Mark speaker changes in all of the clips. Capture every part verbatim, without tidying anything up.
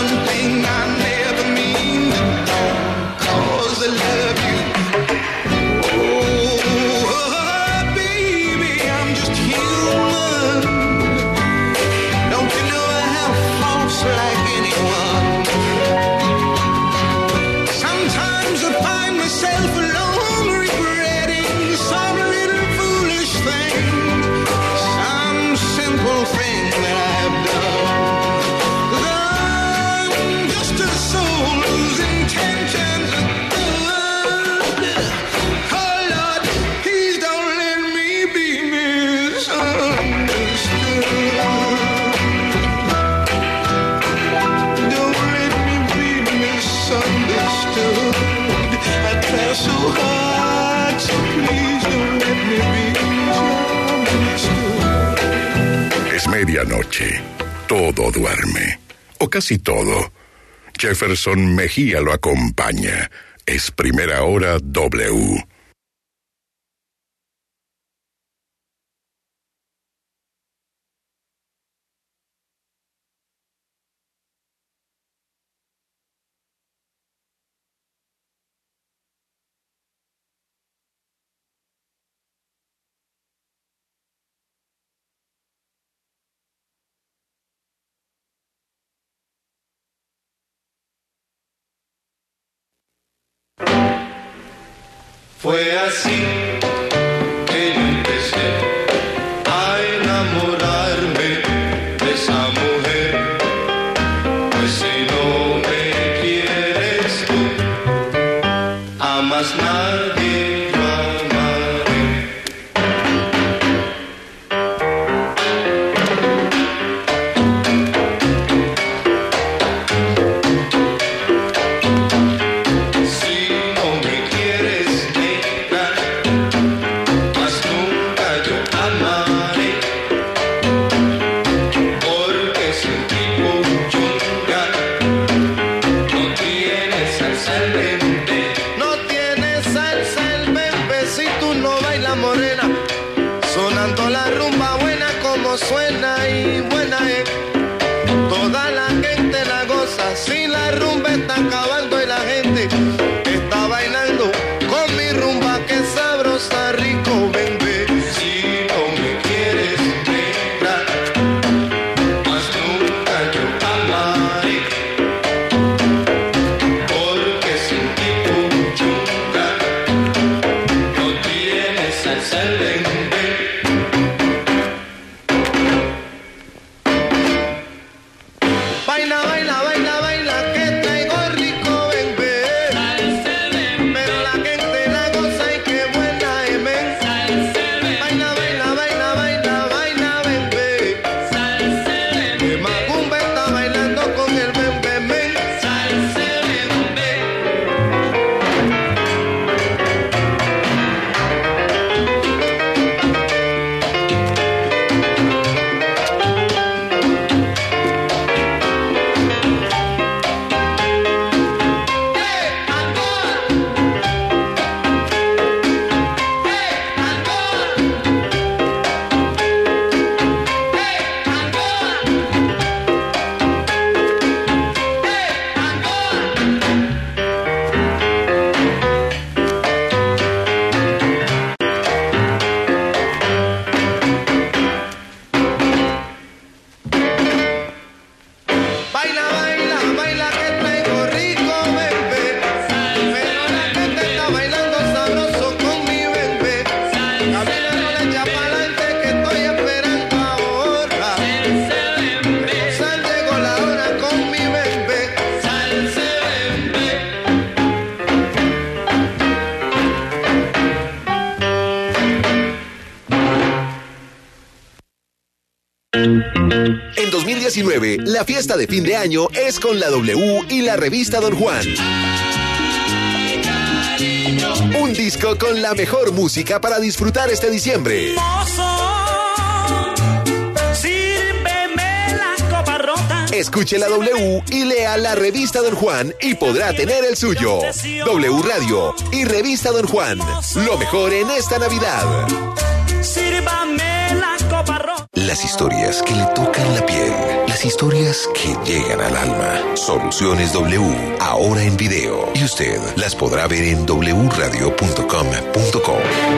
Speaker 1: one thing I never mean to do, 'cause I love you. Oh, baby, I'm just human. Don't you know I have faults like anyone? Sometimes I find myself alone, regretting some little foolish thing, some simple thing that I've done. 'Cause I'm just a soul whose intentions are good. Oh Lord, please don't let me be misunderstood. Don't let me be misunderstood. I try so hard, so please don't let me be misunderstood.
Speaker 2: Es medianoche. Todo duerme. O casi todo. Jefferson Mejía lo acompaña. Es Primera Hora W.
Speaker 3: Fue así que yo empecé a enamorarme de esa mujer. Pues si no me quieres tú, a más nadie yo amaré. Si no me quieres, negra, más nunca yo amaré. Porque sin tipo chunga no tienes salsa al vente. No tienes salsa al vente si tú no bailas morena. Sonando la rumba buena como suena y buena es. Toda la gente la goza, si la rumba está acabando y la gente está bailando con mi rumba que sabrosa, rico, ven, ven. Si no me quieres, negra, más nunca yo amaré. Porque sin tipo chunga no tienes salsa al vente. Baila, baila, baila, baila, que traigo rico, ven, ven. Pero la gente la goza y qué buena es, ven. Baila, baila, baila, baila, baila, ven, ven. Que Macumba está bailando con el ven, ven, ven. Baila, baila, baila, que traigo rico, ven, ven. Pero la gente está bailando sabroso con mi ven, ven. Camina, no le echa pa'lante que estoy esperando ahora. Sal, llegó la hora con mi ven, ven. Salse, ven, ven.
Speaker 4: En dos mil diecinueve, la fiesta de fin de año es con la W y la revista Don Juan. Un disco con la mejor música para disfrutar este diciembre.
Speaker 5: Sírveme la copa rota.
Speaker 4: Escuche la W y lea la revista Don Juan y podrá tener el suyo. W Radio y revista Don Juan. Lo mejor en esta Navidad.
Speaker 5: Sírvame la copa rota.
Speaker 4: Las historias que le tocan la piel. Las historias que llegan al alma. Soluciones W, ahora en video. Y usted las podrá ver en doble u radio punto com punto co.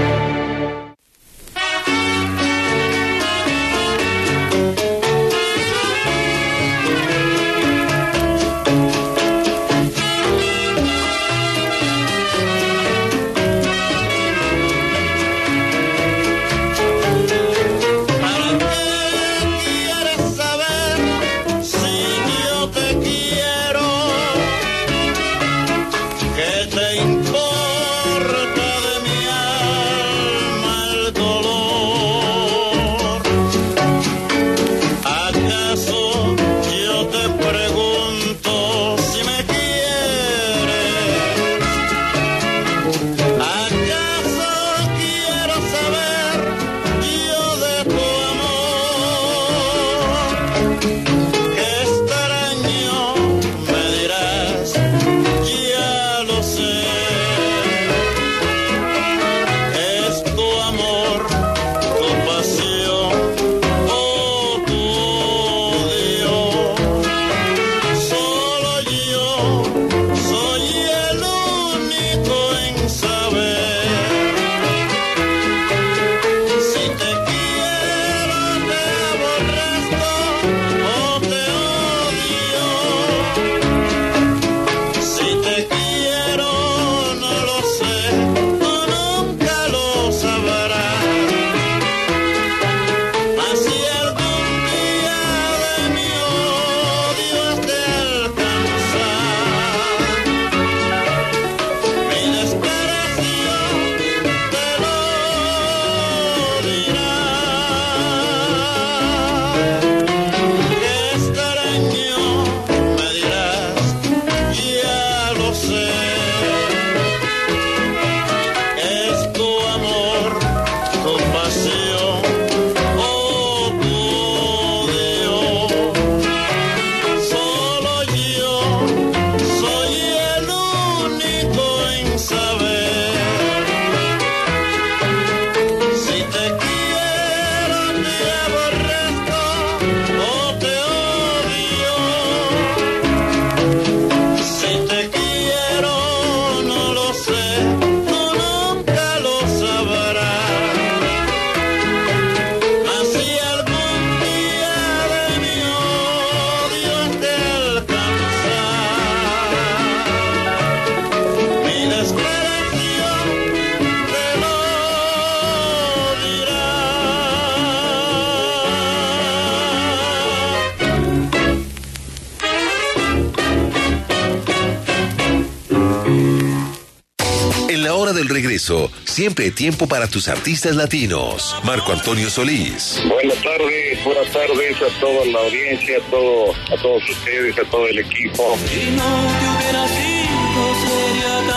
Speaker 4: Del regreso, siempre tiempo para tus artistas latinos. Marco Antonio Solís.
Speaker 6: Buenas tardes, buenas tardes a toda la audiencia, a, todo, a todos ustedes, a todo el equipo.
Speaker 5: Si no te hubiera sido, sería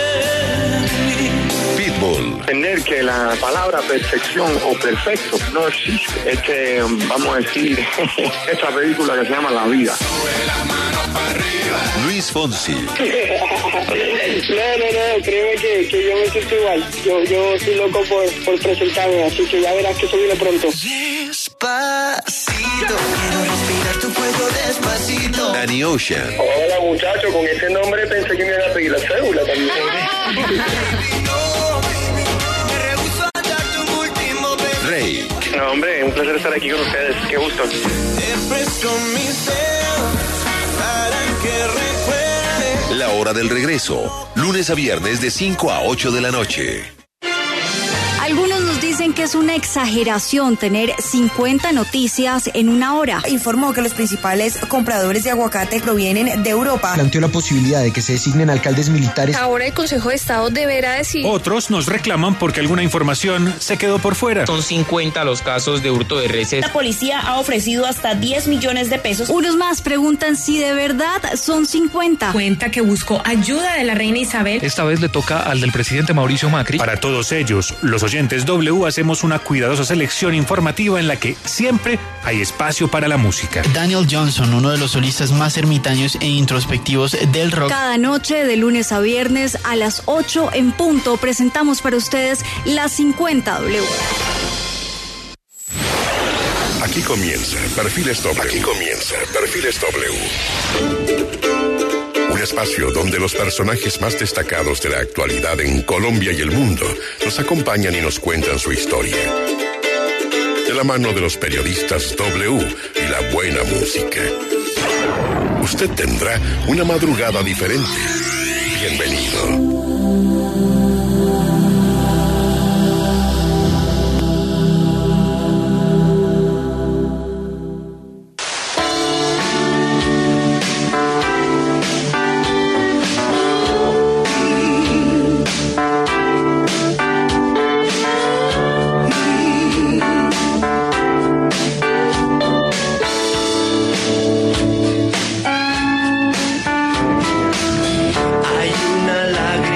Speaker 5: tan feliz.
Speaker 4: Pitbull.
Speaker 6: Tener que la palabra perfección o perfecto no existe. Es que, vamos a decir, esta película que se llama La Vida.
Speaker 3: Sube la mano para arriba.
Speaker 4: Luis Fonsi.
Speaker 7: No, no, no, créeme que, que yo me siento igual. Yo, yo estoy loco por, por presentarme, así que ya verás que eso viene pronto.
Speaker 3: Despacito, quiero respirar tu fuego despacito.
Speaker 4: Danny Ocean.
Speaker 6: Hola muchachos, con ese nombre pensé que me iban a pedir la cédula también.
Speaker 4: Drake.
Speaker 6: No, hombre, un placer estar aquí con ustedes. Qué gusto.
Speaker 4: La hora del regreso. Lunes a viernes de cinco a ocho de la noche.
Speaker 8: Algunos nos dicen que es una exageración tener cincuenta noticias en una hora.
Speaker 9: Informó que los principales compradores de aguacate provienen de Europa.
Speaker 10: Planteó la posibilidad de que se designen alcaldes militares.
Speaker 11: Ahora el Consejo de Estado deberá decir.
Speaker 12: Otros nos reclaman porque alguna información se quedó por fuera.
Speaker 13: Son cincuenta los casos de hurto de reses.
Speaker 14: La policía ha ofrecido hasta diez millones de pesos.
Speaker 8: Unos más preguntan si de verdad son cincuenta.
Speaker 15: Cuenta que buscó ayuda de la reina Isabel.
Speaker 12: Esta vez le toca al del presidente Mauricio Macri. Para todos ellos, los oyentes W, hacemos una cuidadosa selección informativa en la que siempre hay espacio para la música.
Speaker 16: Daniel Johnson, uno de los solistas más ermitaños e introspectivos del rock.
Speaker 8: Cada noche, de lunes a viernes, a las ocho en punto, presentamos para ustedes las cincuenta W.
Speaker 2: Aquí comienza Perfiles W. Aquí comienza Perfiles W. Un espacio donde los personajes más destacados de la actualidad en Colombia y el mundo nos acompañan y nos cuentan su historia. De la mano de los periodistas W y la buena música. Usted tendrá una madrugada diferente. Bienvenido.
Speaker 3: Hay una lágrima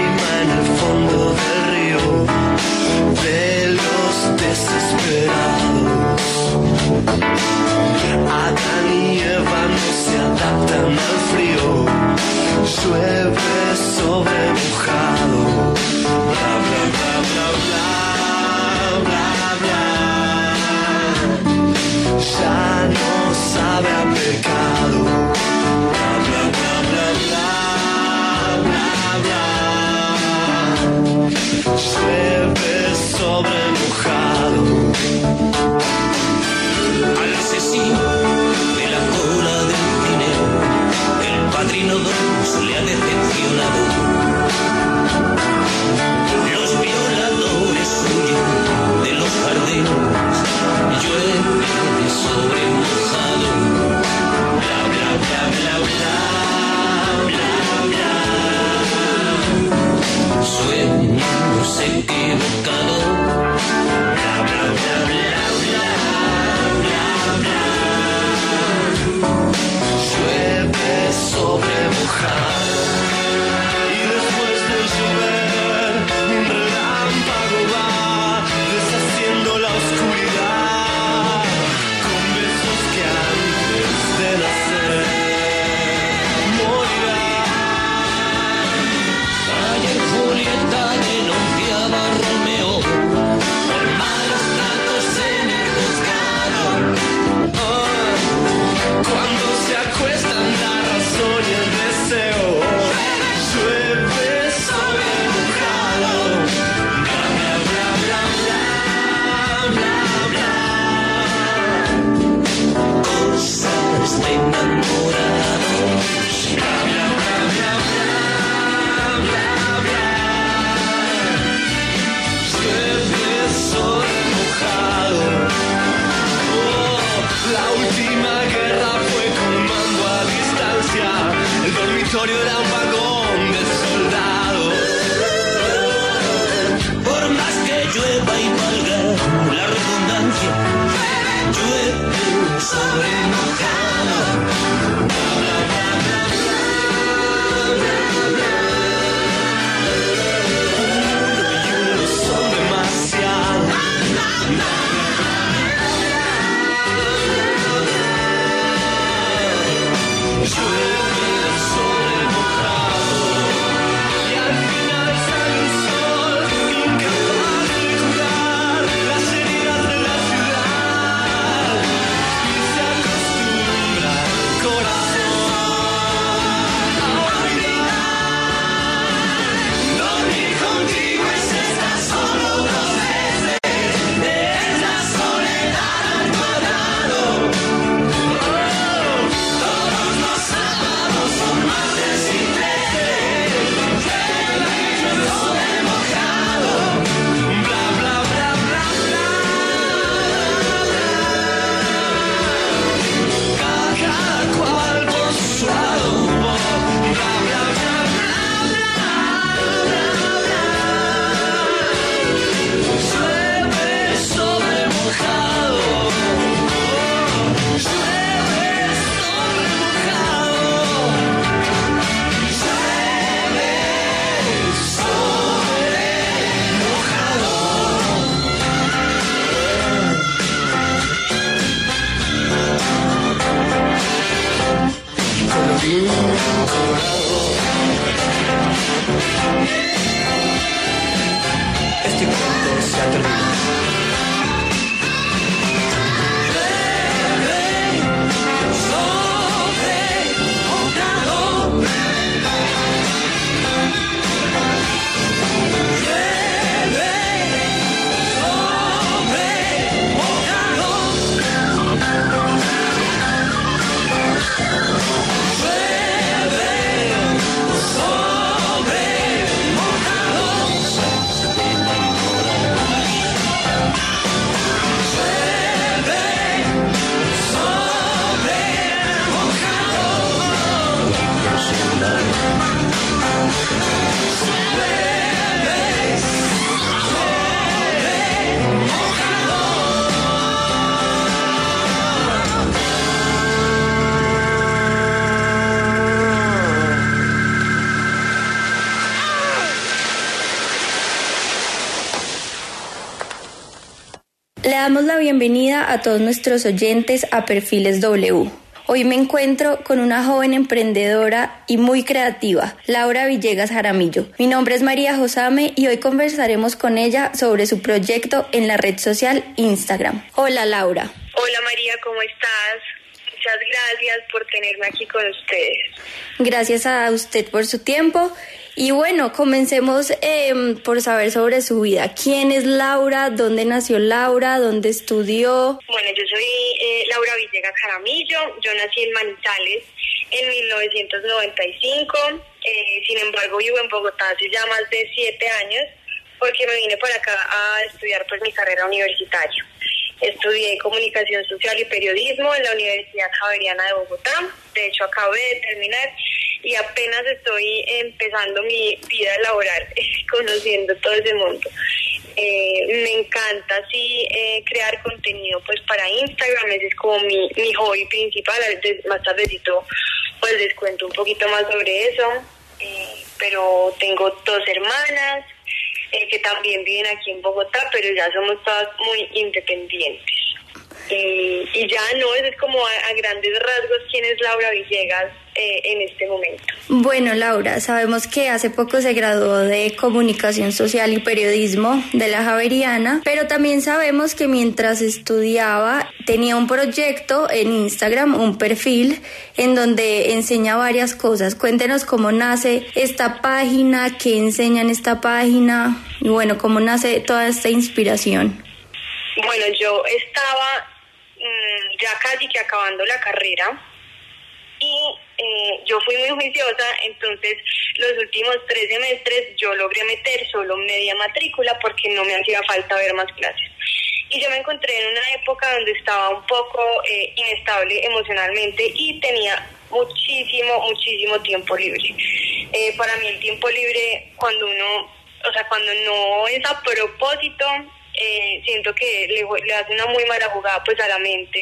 Speaker 11: Le damos la bienvenida a todos nuestros oyentes a Perfiles W. Hoy me encuentro con una joven emprendedora y muy creativa, Laura Villegas Jaramillo. Mi nombre es María Josame y hoy conversaremos con ella sobre su proyecto en la red social Instagram. Hola, Laura.
Speaker 17: Hola, María, ¿cómo estás? Muchas gracias por tenerme aquí con ustedes.
Speaker 11: Gracias a usted por su tiempo. Y bueno, comencemos eh, por saber sobre su vida. ¿Quién es Laura? ¿Dónde nació Laura? ¿Dónde estudió?
Speaker 17: Bueno, yo soy eh, Laura Villegas Jaramillo. Yo nací en Manizales en mil novecientos noventa y cinco. Eh, sin embargo, vivo en Bogotá hace ya más de siete años porque me vine para acá a estudiar pues mi carrera universitaria. Estudié Comunicación Social y Periodismo en la Universidad Javeriana de Bogotá. De hecho, acabé de terminar y apenas estoy empezando mi vida laboral, conociendo todo ese mundo. Eh, me encanta, sí, eh, crear contenido pues para Instagram. Ese es como mi, mi hobby principal. Más tardecito pues les cuento un poquito más sobre eso. Eh, pero tengo dos hermanas eh, que también viven aquí en Bogotá, pero ya somos todas muy independientes. Y, y ya no, eso es como a, a grandes rasgos quién es Laura Villegas eh, en este momento.
Speaker 11: Bueno, Laura, sabemos que hace poco se graduó de Comunicación Social y Periodismo de la Javeriana, pero también sabemos que mientras estudiaba tenía un proyecto en Instagram, un perfil en donde enseña varias cosas. Cuéntenos cómo nace esta página, qué enseña en esta página y bueno, cómo nace toda esta inspiración.
Speaker 17: Bueno, yo estaba mmm, ya casi que acabando la carrera y eh, yo fui muy juiciosa, entonces los últimos tres semestres yo logré meter solo media matrícula porque no me hacía falta ver más clases. Y yo me encontré en una época donde estaba un poco eh, inestable emocionalmente y tenía muchísimo, muchísimo tiempo libre. Eh, para mí el tiempo libre, cuando uno, o sea, cuando no es a propósito, Eh, siento que le, le hace una muy mala jugada pues a la mente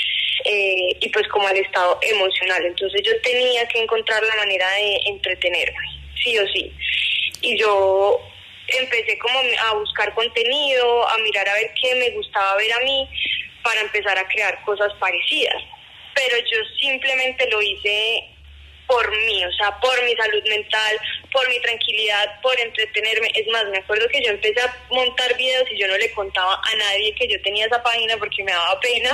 Speaker 17: eh, y pues como al estado emocional. Entonces yo tenía que encontrar la manera de entretenerme, sí o sí. Y yo empecé como a buscar contenido, a mirar a ver qué me gustaba ver a mí para empezar a crear cosas parecidas. Pero yo simplemente lo hice por mí, o sea, por mi salud mental, por mi tranquilidad, por entretenerme. Es más, me acuerdo que yo empecé a montar videos y yo no le contaba a nadie que yo tenía esa página porque me daba pena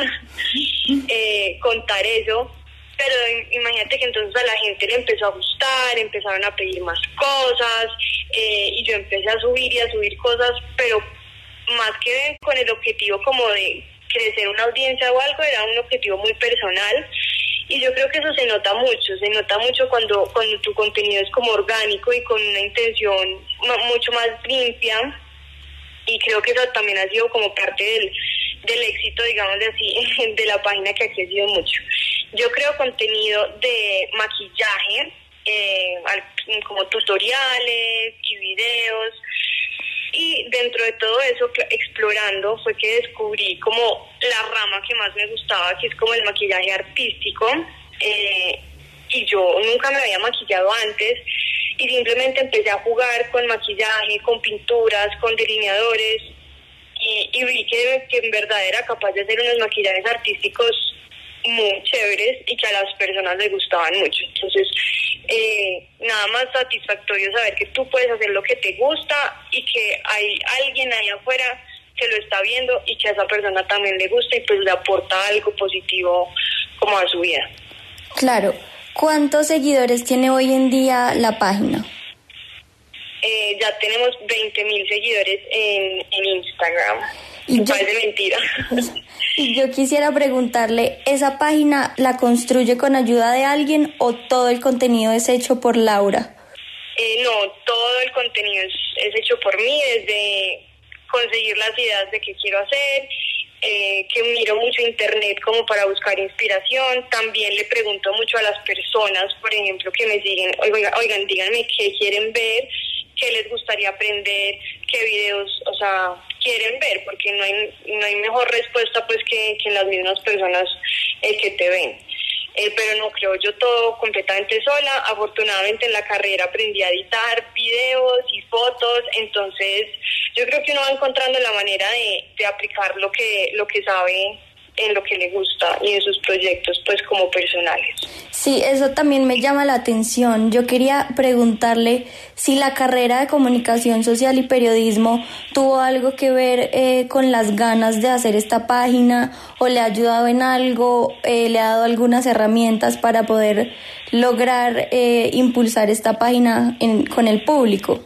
Speaker 17: eh, contar eso. Pero imagínate que entonces a la gente le empezó a gustar, empezaron a pedir más cosas eh, y yo empecé a subir y a subir cosas, pero más que con el objetivo como de crecer una audiencia o algo, era un objetivo muy personal. Y yo creo que eso se nota mucho, se nota mucho cuando, cuando tu contenido es como orgánico y con una intención mucho más limpia. Y creo que eso también ha sido como parte del, del éxito, digamos de así, de la página, que aquí ha sido mucho. Yo creo contenido de maquillaje, eh, como tutoriales y videos. Y dentro de todo eso, explorando, fue que descubrí como la rama que más me gustaba, que es como el maquillaje artístico. Eh, y yo nunca me había maquillado antes y simplemente empecé a jugar con maquillaje, con pinturas, con delineadores y, y vi que, que en verdad era capaz de hacer unos maquillajes artísticos muy chéveres y que a las personas les gustaban mucho. Entonces, eh, nada más satisfactorio saber que tú puedes hacer lo que te gusta y que hay alguien ahí afuera que lo está viendo y que a esa persona también le gusta y pues le aporta algo positivo como a su vida.
Speaker 11: Claro. ¿Cuántos seguidores tiene hoy en día la página?
Speaker 17: Eh, ya tenemos veinte mil seguidores en, en Instagram.
Speaker 11: Y
Speaker 17: Me
Speaker 11: yo,
Speaker 17: parece mentira.
Speaker 11: Y yo quisiera preguntarle, ¿esa página la construye con ayuda de alguien o todo el contenido es hecho por Laura?
Speaker 17: Eh, no, todo el contenido es, es hecho por mí, desde conseguir las ideas de qué quiero hacer, eh, que miro mucho internet como para buscar inspiración. También le pregunto mucho a las personas, por ejemplo, que me siguen, oigan, oigan díganme qué quieren ver, qué les gustaría aprender, qué videos, o sea, quieren ver, porque no hay no hay mejor respuesta pues que, que las mismas personas eh, que te ven. Eh, pero no, creo yo todo completamente sola. Afortunadamente en la carrera aprendí a editar videos y fotos, entonces yo creo que uno va encontrando la manera de, de aplicar lo que, lo que sabe en lo que le gusta y en sus proyectos pues como personales.
Speaker 11: Sí, eso también me llama la atención. Yo quería preguntarle si la carrera de comunicación social y periodismo tuvo algo que ver eh, con las ganas de hacer esta página, o le ha ayudado en algo, eh, le ha dado algunas herramientas para poder lograr eh, impulsar esta página en, con el público.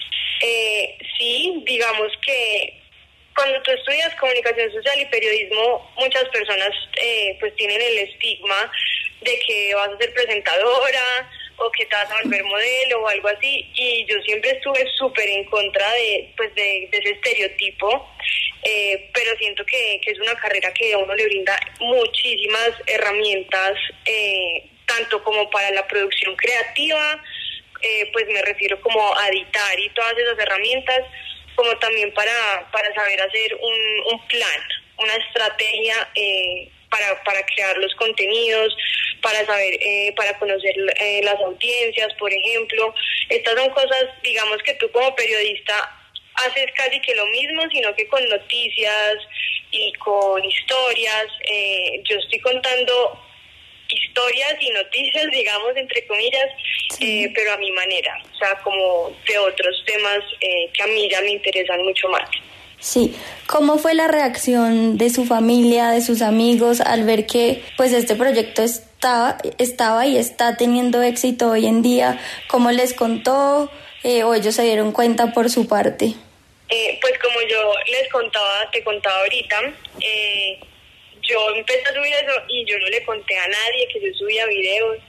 Speaker 17: Eh, sí, digamos que cuando tú estudias comunicación social y periodismo, muchas personas eh, pues tienen el estigma de que vas a ser presentadora o que te vas a volver modelo o algo así, y yo siempre estuve súper en contra de pues de, de ese estereotipo, eh, pero siento que, que es una carrera que a uno le brinda muchísimas herramientas, eh, tanto como para la producción creativa, eh, pues me refiero como a editar y todas esas herramientas, como también para, para saber hacer un, un plan, una estrategia eh, para, para crear los contenidos, para saber, eh, para conocer eh, las audiencias, por ejemplo. Estas son cosas, digamos, que tú como periodista haces casi que lo mismo, sino que con noticias y con historias. Eh, yo estoy contando historias y noticias, digamos, entre comillas, sí. eh, pero a mi manera, o sea, como de otros temas eh, que a mí ya me interesan mucho más.
Speaker 11: Sí, ¿cómo fue la reacción de su familia, de sus amigos, al ver que pues este proyecto estaba, estaba y está teniendo éxito hoy en día? ¿Cómo les contó eh, o ellos se dieron cuenta por su parte?
Speaker 17: Eh, pues como yo les contaba, te contaba ahorita, eh, yo empecé a subir eso y yo no le conté a nadie que yo subía videos,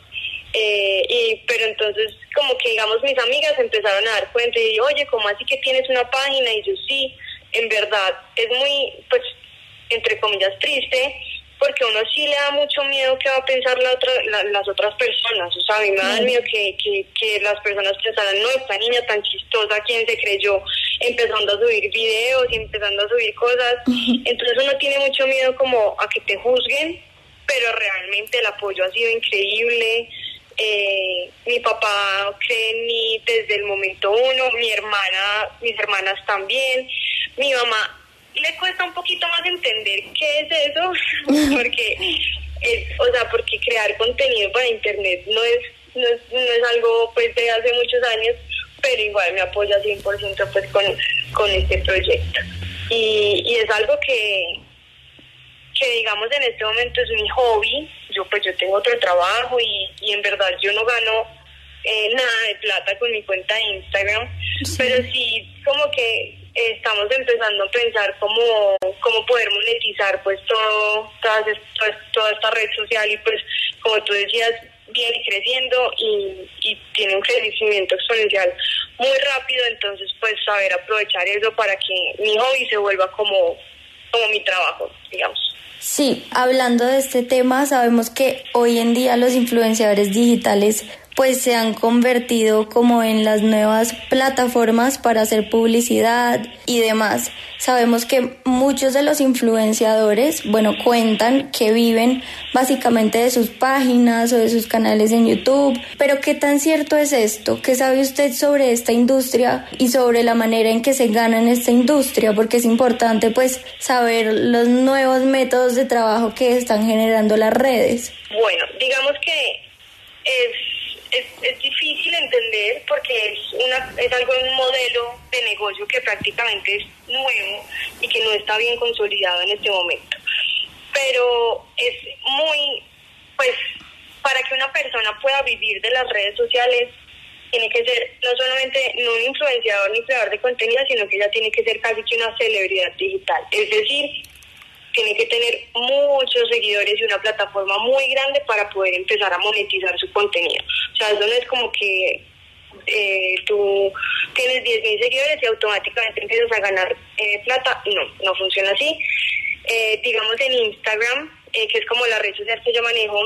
Speaker 17: eh, y pero entonces como que digamos mis amigas empezaron a dar cuenta y oye, ¿cómo así que tienes una página? Y yo sí, en verdad es muy, pues entre comillas, triste, porque a uno sí le da mucho miedo que va a pensar la otra, la, las otras personas. O sea, a mí me da miedo que, que, que las personas pensaran, no, esta niña tan chistosa, ¿quién se creyó? Empezando a subir videos y empezando a subir cosas. Entonces uno tiene mucho miedo como a que te juzguen, pero realmente el apoyo ha sido increíble. Eh, mi papá cree en mí desde el momento uno, mi hermana, mis hermanas también, mi mamá le cuesta un poquito más entender qué es eso, porque es, o sea, porque crear contenido para internet no es, no es, no es algo pues de hace muchos años, pero igual me apoya cien por ciento pues con, con este proyecto. Y, y es algo que, que digamos en este momento es mi hobby. Yo pues yo tengo otro trabajo y, y en verdad yo no gano eh, nada de plata con mi cuenta de Instagram, sí. Pero sí como que estamos empezando a pensar cómo, cómo poder monetizar pues todo, toda, toda, toda esta red social, y pues como tú decías, viene creciendo y, y tiene un crecimiento exponencial muy rápido, entonces pues saber aprovechar eso para que mi hobby se vuelva como, como mi trabajo, digamos.
Speaker 11: Sí, hablando de este tema, sabemos que hoy en día los influenciadores digitales pues se han convertido como en las nuevas plataformas para hacer publicidad y demás. Sabemos que muchos de los influenciadores, bueno, cuentan que viven básicamente de sus páginas o de sus canales en YouTube. Pero ¿qué tan cierto es esto? ¿Qué sabe usted sobre esta industria y sobre la manera en que se gana en esta industria? Porque es importante pues saber los nuevos métodos de trabajo que están generando las redes.
Speaker 17: Bueno, digamos que es Es, es difícil entender porque es una es algo un modelo de negocio que prácticamente es nuevo y que no está bien consolidado en este momento. Pero es muy, pues, para que una persona pueda vivir de las redes sociales, tiene que ser no solamente no un influenciador ni creador de contenido, sino que ya tiene que ser casi que una celebridad digital. Es decir, tiene que tener muchos seguidores y una plataforma muy grande para poder empezar a monetizar su contenido. O sea, eso no es como que eh, tú tienes diez mil seguidores y automáticamente empiezas a ganar eh, plata. No, no funciona así. Eh, digamos en Instagram, eh, que es como la red social que yo manejo,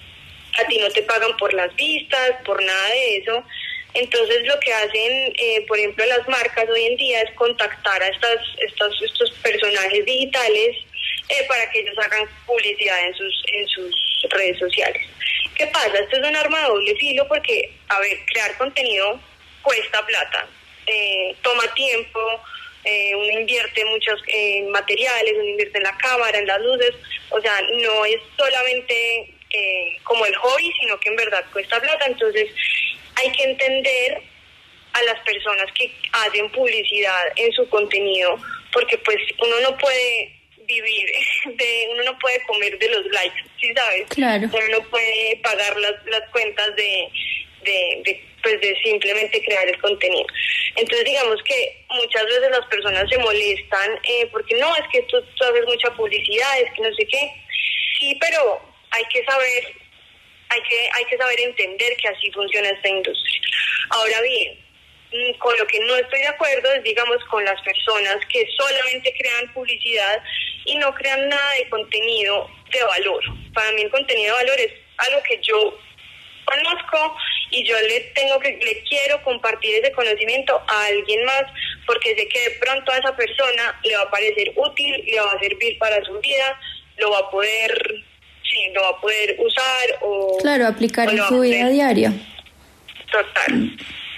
Speaker 17: a ti no te pagan por las vistas, por nada de eso. Entonces lo que hacen, eh, por ejemplo, las marcas hoy en día es contactar a estas, estas, estos personajes digitales Eh, para que ellos hagan publicidad en sus en sus redes sociales. ¿Qué pasa? Esto es un arma de doble filo porque, a ver, crear contenido cuesta plata, eh, toma tiempo, eh, uno invierte muchos eh, materiales, uno invierte en la cámara, en las luces, o sea, no es solamente eh, como el hobby, sino que en verdad cuesta plata. Entonces hay que entender a las personas que hacen publicidad en su contenido, porque pues uno no puede vivir de, uno no puede comer de los likes, ¿sí sabes?
Speaker 8: Claro.
Speaker 17: Uno no puede pagar las, las cuentas de, de, de, pues de simplemente crear el contenido. Entonces digamos que muchas veces las personas se molestan eh, porque no, es que tú, tú haces mucha publicidad, es que no sé qué. Sí, pero hay que saber, hay que, hay que saber entender que así funciona esta industria. Ahora bien, con lo que no estoy de acuerdo es, digamos, con las personas que solamente crean publicidad y no crean nada de contenido de valor. Para mí el contenido de valor es algo que yo conozco y yo le tengo que, le quiero compartir ese conocimiento a alguien más, porque sé que de pronto a esa persona le va a parecer útil, le va a servir para su vida, lo va a poder, sí, lo va a poder usar o...
Speaker 8: Claro, aplicar
Speaker 17: o
Speaker 8: en su vida diaria.
Speaker 17: Total.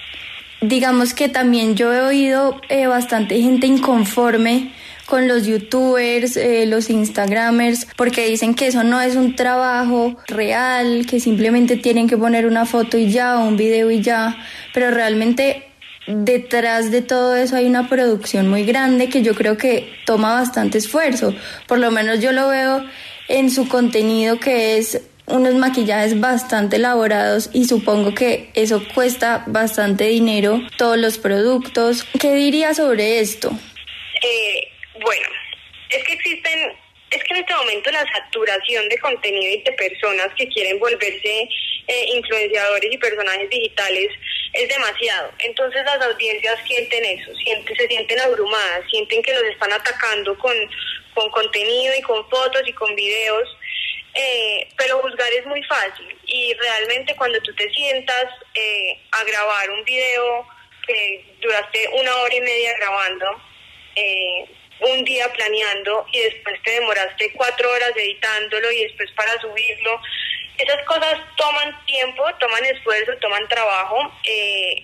Speaker 8: Digamos que también yo he oído eh, bastante gente inconforme con los youtubers, eh, los instagramers, porque dicen que eso no es un trabajo real, que simplemente tienen que poner una foto y ya, o un video y ya, pero realmente detrás de todo eso hay una producción muy grande que yo creo que toma bastante esfuerzo. Por lo menos yo lo veo en su contenido, que es unos maquillajes bastante elaborados, y supongo que eso cuesta bastante dinero, todos los productos. ¿Qué diría sobre esto?
Speaker 17: Eh, bueno, es que existen, es que en este momento la saturación de contenido y de personas que quieren volverse eh, influenciadores y personajes digitales es demasiado. Entonces las audiencias sienten eso, sienten, se sienten abrumadas, sienten que los están atacando con, con contenido y con fotos y con videos. Eh, pero juzgar es muy fácil, y realmente cuando tú te sientas eh, a grabar un video que duraste una hora y media grabando, eh, un día planeando, y después te demoraste cuatro horas editándolo y después para subirlo, esas cosas toman tiempo, toman esfuerzo, toman trabajo, eh,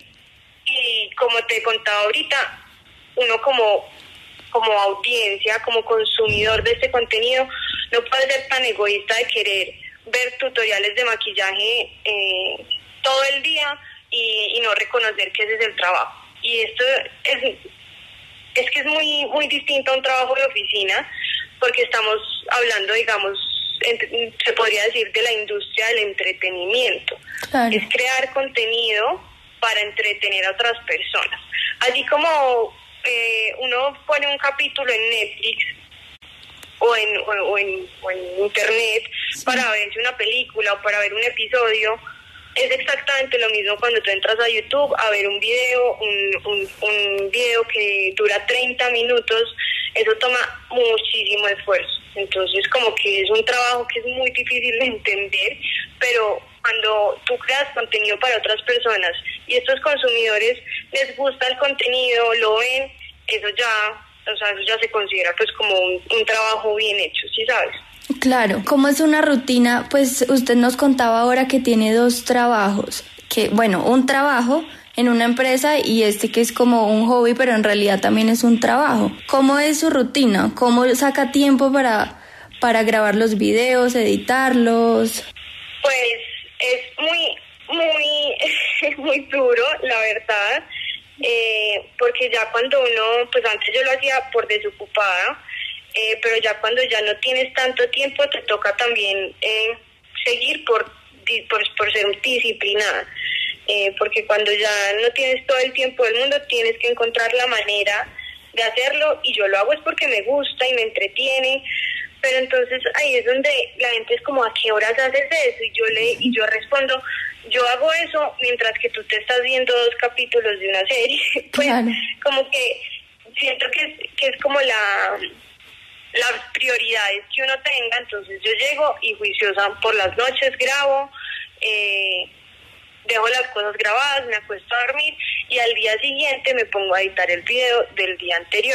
Speaker 17: y como te contaba ahorita, uno como como audiencia, como consumidor de este contenido, no puede ser tan egoísta de querer ver tutoriales de maquillaje eh, todo el día y, y no reconocer que ese es el trabajo. Y esto es, es que es muy, muy distinto a un trabajo de oficina, porque estamos hablando, digamos, en, se podría decir, de la industria del entretenimiento. Claro. Es crear contenido para entretener a otras personas. Así como Eh, uno pone un capítulo en Netflix o en, o, o en, o en internet, sí, para verse una película o para ver un episodio, es exactamente lo mismo cuando tú entras a YouTube a ver un video, un, un, un video que dura treinta minutos. Eso toma muchísimo esfuerzo. Entonces como que es un trabajo que es muy difícil de entender, pero cuando tú creas contenido para otras personas y estos consumidores les gusta el contenido, lo ven, eso ya, o sea, eso ya se considera pues como un, un trabajo bien hecho, ¿sí sabes?
Speaker 8: Claro. ¿Cómo es una rutina? Pues usted nos contaba ahora que tiene dos trabajos, que bueno, un trabajo en una empresa y este que es como un hobby, pero en realidad también es un trabajo. ¿Cómo es su rutina? ¿Cómo saca tiempo para, para grabar los videos, editarlos?
Speaker 17: Pues es muy, muy, muy duro, la verdad, eh, porque ya cuando uno, pues antes yo lo hacía por desocupada, eh, pero ya cuando ya no tienes tanto tiempo te toca también eh, seguir por, por, por ser disciplinada, eh, porque cuando ya no tienes todo el tiempo del mundo tienes que encontrar la manera de hacerlo, y yo lo hago es porque me gusta y me entretiene. Pero entonces ahí es donde la gente es como, ¿a qué horas haces eso? Y yo le y yo respondo, yo hago eso mientras que tú te estás viendo dos capítulos de una serie. Pues claro, como que siento que es, que es como la las prioridades que uno tenga. Entonces yo llego y juiciosa por las noches grabo, eh, dejo las cosas grabadas, me acuesto a dormir y al día siguiente me pongo a editar el video del día anterior.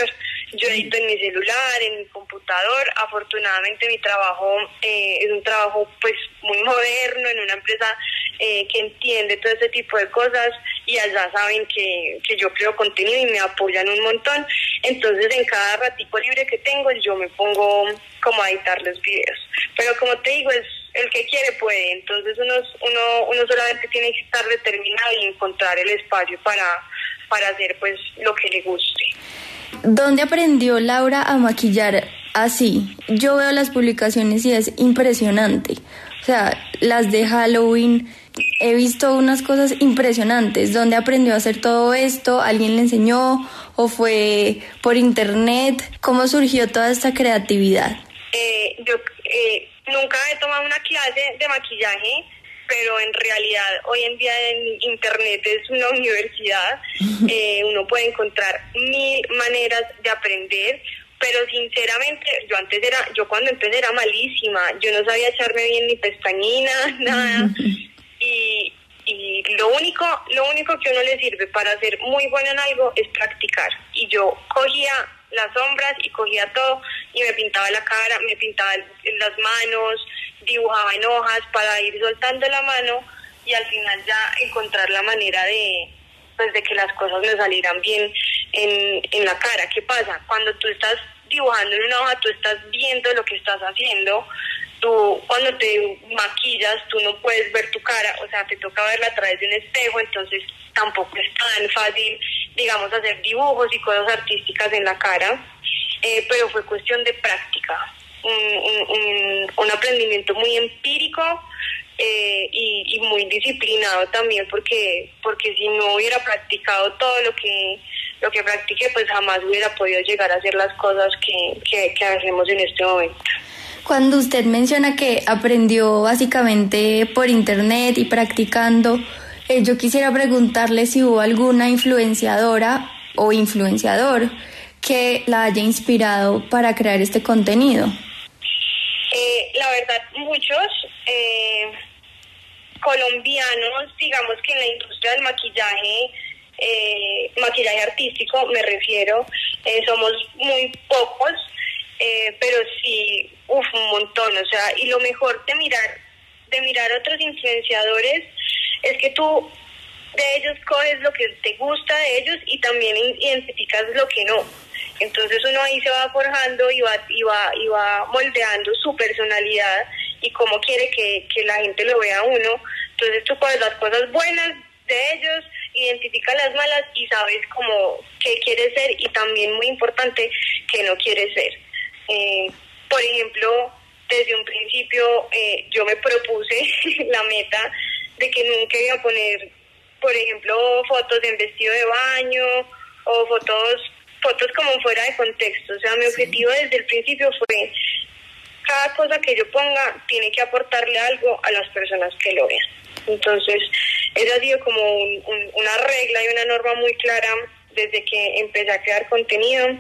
Speaker 17: Yo edito en mi celular, en mi computador. Afortunadamente mi trabajo eh, es un trabajo pues muy moderno, en una empresa eh, que entiende todo este tipo de cosas, y allá saben que, que yo creo contenido y me apoyan un montón. Entonces en cada ratico libre que tengo yo me pongo como a editar los videos. Pero como te digo, es el que quiere puede, entonces uno, uno, uno solamente tiene que estar determinado y encontrar el espacio para, para hacer pues lo que le guste.
Speaker 8: ¿Dónde aprendió Laura a maquillar así? Yo veo las publicaciones y es impresionante. O sea, las de Halloween, he visto unas cosas impresionantes. ¿Dónde aprendió a hacer todo esto? ¿Alguien le enseñó o fue por internet? ¿Cómo surgió toda esta creatividad?
Speaker 17: Eh, yo eh, nunca he tomado una clase de maquillaje, pero en realidad hoy en día en internet es una universidad. Eh, uno puede encontrar mil maneras de aprender, pero sinceramente yo antes era, yo cuando empecé era malísima, yo no sabía echarme bien ni pestañina, nada, y, y lo único, lo único que a uno le sirve para ser muy bueno en algo es practicar, y yo cogía las sombras y cogía todo y me pintaba la cara, me pintaba las manos, dibujaba en hojas para ir soltando la mano y al final ya encontrar la manera de pues de que las cosas me salieran bien en, en la cara. ¿Qué pasa? Cuando tú estás dibujando en una hoja, tú estás viendo lo que estás haciendo. Tú cuando te maquillas, tú no puedes ver tu cara, o sea, te toca verla a través de un espejo, entonces tampoco es tan fácil, digamos, hacer dibujos y cosas artísticas en la cara, eh, pero fue cuestión de práctica, un, un, un, un aprendimiento muy empírico eh, y, y muy disciplinado también, porque porque si no hubiera practicado todo lo que lo que practiqué, pues jamás hubiera podido llegar a hacer las cosas que, que, que hacemos en este momento.
Speaker 8: Cuando usted menciona que aprendió básicamente por internet y practicando, eh, yo quisiera preguntarle si hubo alguna influenciadora o influenciador que la haya inspirado para crear este contenido.
Speaker 17: Eh, la verdad, muchos eh, colombianos, digamos que en la industria del maquillaje, eh, maquillaje artístico me refiero, eh, somos muy pocos, eh, pero sí, uf, un montón, o sea, y lo mejor de mirar, de mirar a otros influenciadores es que tú de ellos coges lo que te gusta de ellos y también identificas lo que no. Entonces uno ahí se va forjando y va, y va, y va moldeando su personalidad y cómo quiere que, que la gente lo vea a uno. Entonces tú coges las cosas buenas de ellos, identificas las malas y sabes cómo qué quieres ser y también muy importante qué no quieres ser. Eh, por ejemplo, desde un principio eh, yo me propuse la meta de que nunca iba a poner, por ejemplo, fotos en vestido de baño o fotos fotos como fuera de contexto. O sea, mi objetivo desde el principio fue cada cosa que yo ponga tiene que aportarle algo a las personas que lo vean. Entonces, esa ha sido como un, un, una regla y una norma muy clara desde que empecé a crear contenido.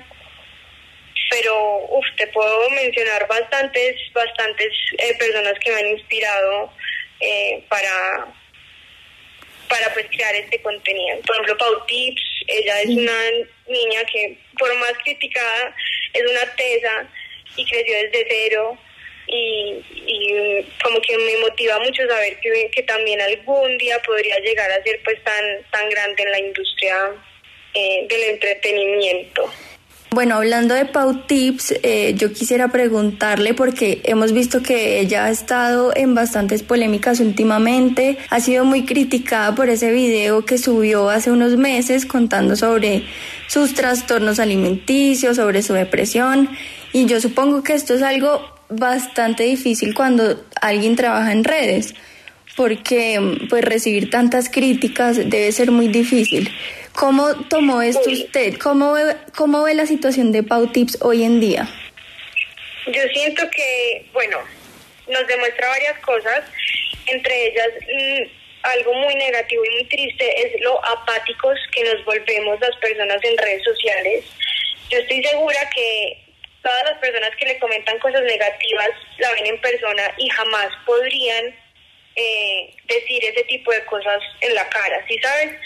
Speaker 17: Pero, uff, te puedo mencionar bastantes, bastantes eh, personas que me han inspirado eh, para, para pues crear este contenido. Por ejemplo, Pau Tips, ella es una niña que, por más criticada, es una tesa y creció desde cero. Y, y como que me motiva mucho saber que, que también algún día podría llegar a ser pues tan, tan grande en la industria eh, del entretenimiento.
Speaker 8: Bueno, hablando de Pau Tips, eh, yo quisiera preguntarle, porque hemos visto que ella ha estado en bastantes polémicas últimamente, ha sido muy criticada por ese video que subió hace unos meses contando sobre sus trastornos alimenticios, sobre su depresión, y yo supongo que esto es algo bastante difícil cuando alguien trabaja en redes, porque pues recibir tantas críticas debe ser muy difícil. ¿Cómo tomó esto usted? ¿Cómo ve, cómo ve la situación de Pau Tips hoy en día?
Speaker 17: Yo siento que, bueno, nos demuestra varias cosas, entre ellas mmm, algo muy negativo y muy triste es lo apáticos que nos volvemos las personas en redes sociales. Yo estoy segura que todas las personas que le comentan cosas negativas la ven en persona y jamás podrían eh, decir ese tipo de cosas en la cara, ¿sí sabes?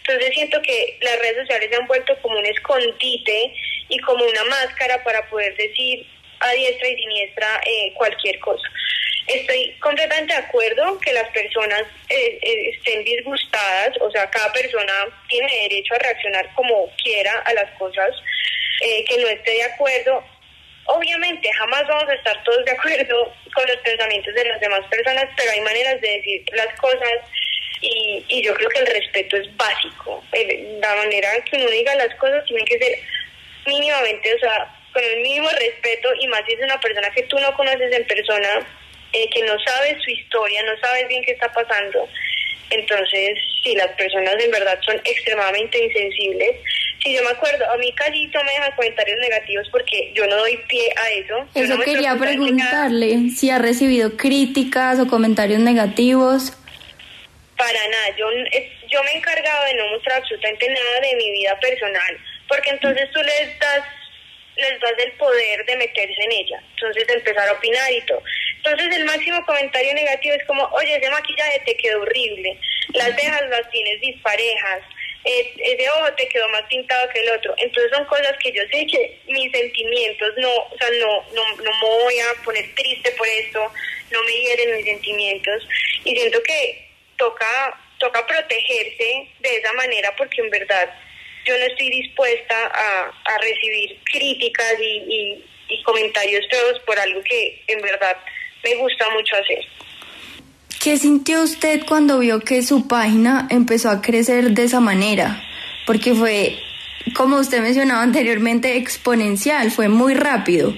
Speaker 17: Entonces siento que las redes sociales se han vuelto como un escondite y como una máscara para poder decir a diestra y siniestra eh, cualquier cosa. Estoy completamente de acuerdo que las personas eh, eh, estén disgustadas, o sea, cada persona tiene derecho a reaccionar como quiera a las cosas, eh, que no esté de acuerdo. Obviamente jamás vamos a estar todos de acuerdo con los pensamientos de las demás personas, pero hay maneras de decir las cosas y, y yo creo que el respeto es básico. El, la manera que uno diga las cosas tiene que ser mínimamente, o sea, con el mínimo respeto, y más si es una persona que tú no conoces en persona, eh, que no sabes su historia, no sabes bien qué está pasando. Entonces, si las personas en verdad son extremadamente insensibles, si yo me acuerdo, a mí casi no me dejan comentarios negativos porque yo no doy pie a eso.
Speaker 8: Eso
Speaker 17: no
Speaker 8: quería preguntarle, si ha recibido críticas o comentarios negativos.
Speaker 17: Para nada, yo, yo me he encargado de no mostrar absolutamente nada de mi vida personal, porque entonces tú les das les das el poder de meterse en ella, entonces de empezar a opinar y todo. Entonces el máximo comentario negativo es como, oye, ese maquillaje te quedó horrible, las cejas las tienes disparejas, eh, ese ojo te quedó más pintado que el otro. Entonces son cosas que yo sé que mis sentimientos no, o sea, no, no, no me voy a poner triste por esto, no me hieren mis sentimientos, y siento que toca, toca protegerse de esa manera, porque en verdad yo no estoy dispuesta a, a recibir críticas y, y, y comentarios feos por algo que en verdad me gusta mucho hacer.
Speaker 8: ¿Qué sintió usted cuando vio que su página empezó a crecer de esa manera? Porque fue, como usted mencionaba anteriormente, exponencial, fue muy rápido.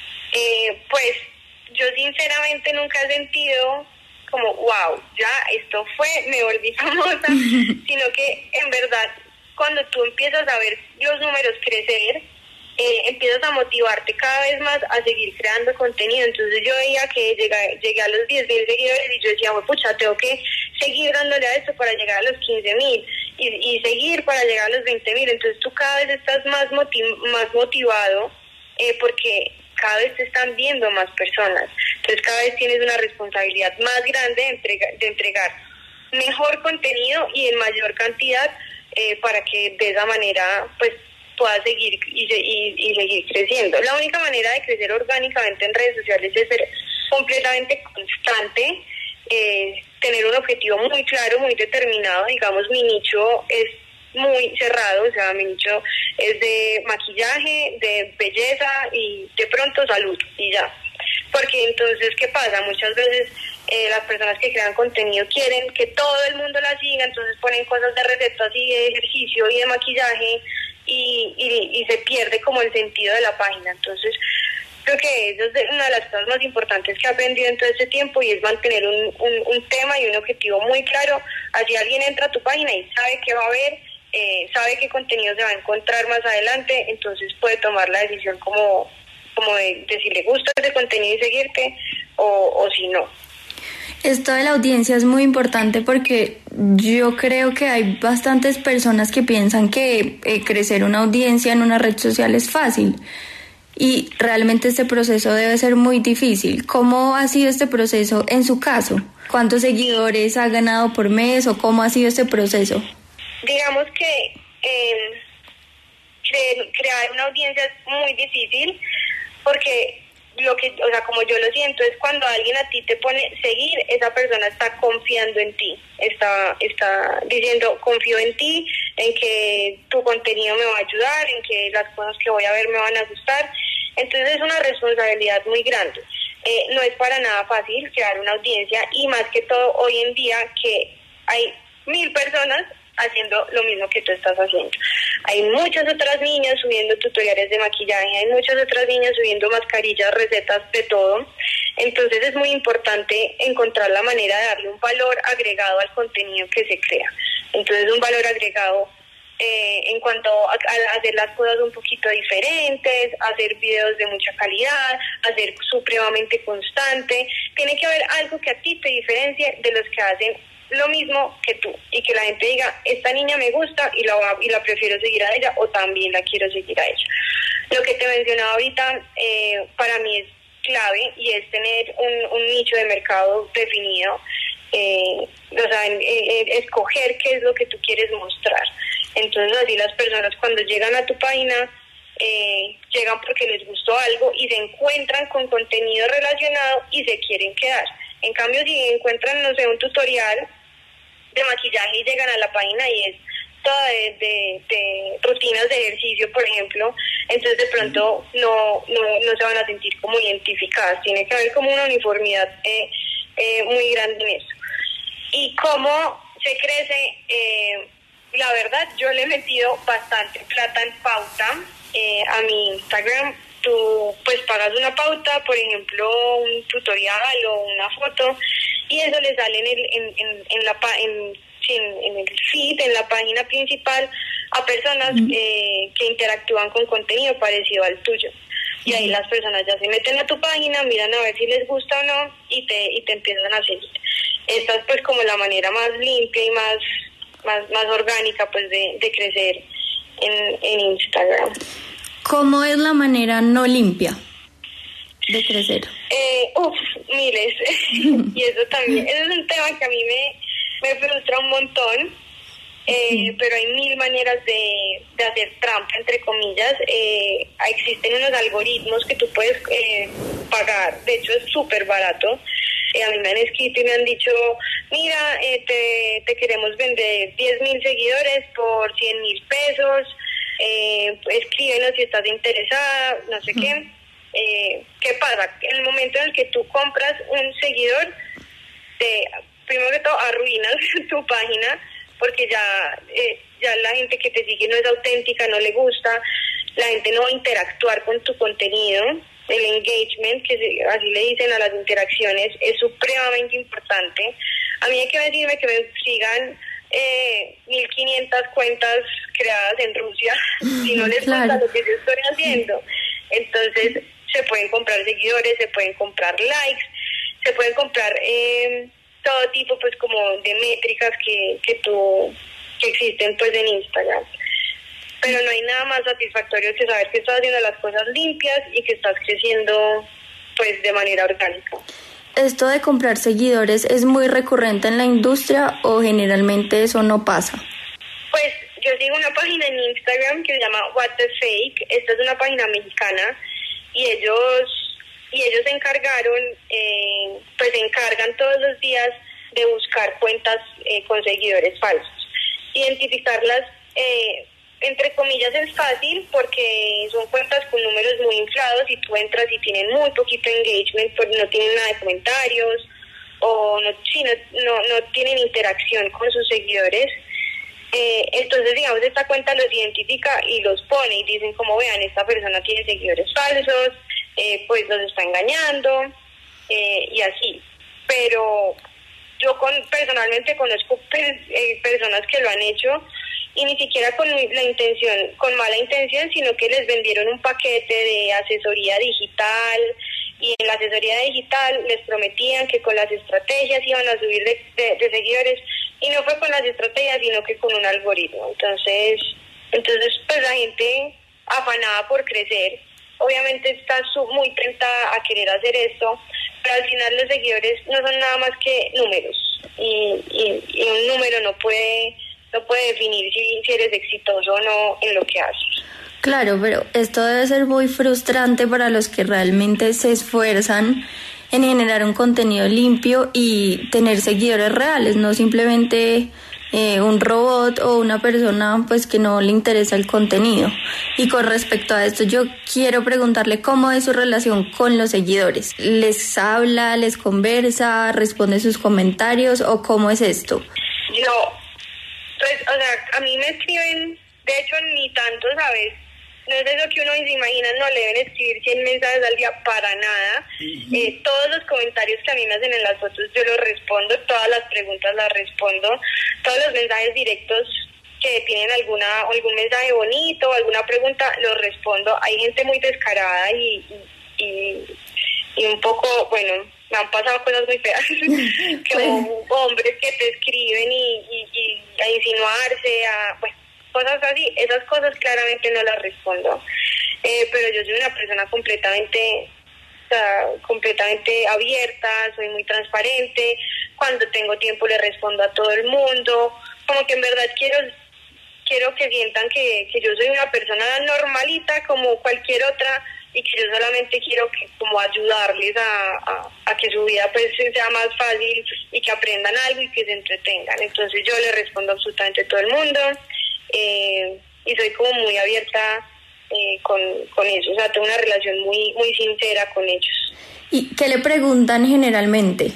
Speaker 17: Eh, pues yo sinceramente nunca he sentido como, wow, ya esto fue, me volví famosa, sino que en verdad cuando tú empiezas a ver los números crecer, eh, empiezas a motivarte cada vez más a seguir creando contenido. Entonces yo veía que llegué, llegué a los diez mil seguidores y yo decía, bueno, pucha, tengo que seguir dándole a esto para llegar a los quince mil y, y seguir para llegar a los veinte mil. Entonces tú cada vez estás más, motiv- más motivado eh, porque cada vez te están viendo más personas. Entonces cada vez tienes una responsabilidad más grande de, entrega, de entregar mejor contenido y en mayor cantidad, Eh, para que de esa manera pues pueda seguir y, y, y seguir creciendo. La única manera de crecer orgánicamente en redes sociales es ser completamente constante, eh, tener un objetivo muy claro, muy determinado. Digamos, mi nicho es muy cerrado, o sea, mi nicho es de maquillaje, de belleza y de pronto salud, y ya. Porque entonces, ¿qué pasa? Muchas veces eh, las personas que crean contenido quieren que todo el mundo la siga, entonces ponen cosas de recetas y de ejercicio y de maquillaje y, y, y se pierde como el sentido de la página. Entonces, creo que eso es una de las cosas más importantes que he aprendido en todo este tiempo, y es mantener un, un, un tema y un objetivo muy claro. Así alguien entra a tu página y sabe qué va a ver, eh, sabe qué contenido se va a encontrar más adelante, entonces puede tomar la decisión como... como de, de si le gusta ese contenido y seguirte o, o si no.
Speaker 8: Esto de la audiencia es muy importante porque yo creo que hay bastantes personas que piensan que eh, crecer una audiencia en una red social es fácil y realmente este proceso debe ser muy difícil. ¿Cómo ha sido este proceso en su caso? ¿Cuántos seguidores ha ganado por mes o cómo ha sido este proceso?
Speaker 17: Digamos que eh, cre- crear una audiencia es muy difícil, porque lo que, o sea, como yo lo siento, es cuando alguien a ti te pone seguir, esa persona está confiando en ti, está está diciendo, confío en ti, en que tu contenido me va a ayudar, en que las cosas que voy a ver me van a gustar. Entonces es una responsabilidad muy grande. Eh, no es para nada fácil crear una audiencia, y más que todo hoy en día que hay mil personas haciendo lo mismo que tú estás haciendo. Hay muchas otras niñas subiendo tutoriales de maquillaje, hay muchas otras niñas subiendo mascarillas, recetas, de todo. Entonces es muy importante encontrar la manera de darle un valor agregado al contenido que se crea. Entonces un valor agregado eh, en cuanto a, a hacer las cosas un poquito diferentes, hacer videos de mucha calidad, hacer supremamente constante. Tiene que haber algo que a ti te diferencie de los que hacen lo mismo que tú, y que la gente diga, esta niña me gusta y la, y la prefiero seguir a ella, o también la quiero seguir a ella. Lo que te mencionaba ahorita eh, para mí es clave, y es tener un, un nicho de mercado definido. eh, no saben eh, eh, escoger qué es lo que tú quieres mostrar. Entonces así las personas cuando llegan a tu página eh, llegan porque les gustó algo y se encuentran con contenido relacionado y se quieren quedar. En cambio, si encuentran, no sé, un tutorial de maquillaje y llegan a la página y es toda de, de, de rutinas de ejercicio, por ejemplo, entonces de pronto no, no, no se van a sentir como identificadas. Tiene que haber como una uniformidad eh, eh, muy grande en eso. Y cómo se crece, eh, la verdad, yo le he metido bastante plata en pauta eh, a mi Instagram. Tú pues pagas una pauta, por ejemplo, un tutorial o una foto, y eso le sale en el, en, en, en la en, en, en el feed, en la página principal, a personas uh-huh. eh, que interactúan con contenido parecido al tuyo. Y ahí las personas ya se meten a tu página, miran a ver si les gusta o no, y te, y te empiezan a seguir. Esta es pues como la manera más limpia y más, más, más orgánica pues de, de crecer en, en Instagram.
Speaker 8: ¿Cómo es la manera no limpia de crecer?
Speaker 17: Eh, uf, miles. Y eso también, eso es un tema que a mí me, me frustra un montón, eh, sí. Pero hay mil maneras de, de hacer trampa, entre comillas. Eh, existen unos algoritmos que tú puedes eh, pagar, de hecho es súper barato. Eh, a mí me han escrito y me han dicho, mira, eh, te, te queremos vender diez mil seguidores por cien mil pesos. Eh, escríbenos si estás interesada, no sé uh-huh. qué. Eh, ¿Qué pasa? En el momento en el que tú compras un seguidor, te, primero que todo arruinas tu página, porque ya, eh, ya la gente que te sigue no es auténtica, no le gusta, la gente no va a interactuar con tu contenido. El engagement, que se, así le dicen a las interacciones, es supremamente importante. A mí hay que decirme que me sigan Eh, mil quinientas cuentas creadas en Rusia, si no les claro. gusta lo que yo estoy haciendo. Entonces se pueden comprar seguidores, se pueden comprar likes, se pueden comprar eh, todo tipo pues como de métricas que, que tú que existen pues en Instagram. Pero no hay nada más satisfactorio que saber que estás haciendo las cosas limpias y que estás creciendo pues de manera orgánica.
Speaker 8: ¿Esto de comprar seguidores es muy recurrente en la industria o generalmente eso no pasa?
Speaker 17: Pues yo sigo una página en Instagram que se llama What the Fake. Esta es una página mexicana y ellos y ellos se encargaron, eh, pues se encargan todos los días de buscar cuentas eh, con seguidores falsos. Identificarlas, eh, entre comillas, es fácil porque son cuentas con números muy inflados y tú entras y tienen muy poquito engagement, pues no tienen nada de comentarios o no, sí, no, no, no tienen interacción con sus seguidores. Eh, entonces, digamos, esta cuenta los identifica y los pone y dicen como vean, esta persona tiene seguidores falsos, eh, pues los está engañando eh, y así. Pero yo con, personalmente conozco per, eh, personas que lo han hecho y ni siquiera con la intención, con mala intención, sino que les vendieron un paquete de asesoría digital y en la asesoría digital les prometían que con las estrategias iban a subir de, de, de seguidores y no fue con las estrategias, sino que con un algoritmo. Entonces, entonces pues la gente afanada por crecer, obviamente está muy tentada a querer hacer esto, pero al final los seguidores no son nada más que números y, y, y un número no puede... no puede definir si, si eres exitoso o no en lo que haces.
Speaker 8: Claro, pero esto debe ser muy frustrante para los que realmente se esfuerzan en generar un contenido limpio y tener seguidores reales, no simplemente eh, un robot o una persona pues que no le interesa el contenido. Y con respecto a esto, yo quiero preguntarle cómo es su relación con los seguidores. ¿Les habla, les conversa, responde sus comentarios o cómo es esto?
Speaker 17: No. Pues, o sea, a mí me escriben, de hecho, ni tanto, ¿sabes? No es eso que uno se imagina, no, le deben escribir cien mensajes al día, para nada. Uh-huh. Eh, todos los comentarios que a mí me hacen en las fotos, yo los respondo, todas las preguntas las respondo, todos los mensajes directos que tienen alguna algún mensaje bonito o alguna pregunta, los respondo. Hay gente muy descarada y, y, y un poco, bueno... me han pasado cosas muy feas, como pues. hombres que te escriben y, y, y a insinuarse, a bueno, cosas así. Esas cosas claramente no las respondo, eh, pero yo soy una persona completamente, o sea, completamente abierta, soy muy transparente. cuando tengo tiempo le respondo a todo el mundo, como que en verdad quiero quiero que sientan que, que yo soy una persona normalita como cualquier otra y que yo solamente quiero que como ayudarles a, a, a que su vida pues sea más fácil y que aprendan algo y que se entretengan. Entonces yo le respondo absolutamente a todo el mundo eh, y soy como muy abierta eh, con, con eso, o sea, tengo una relación muy, muy sincera con ellos.
Speaker 11: ¿Y qué le preguntan generalmente?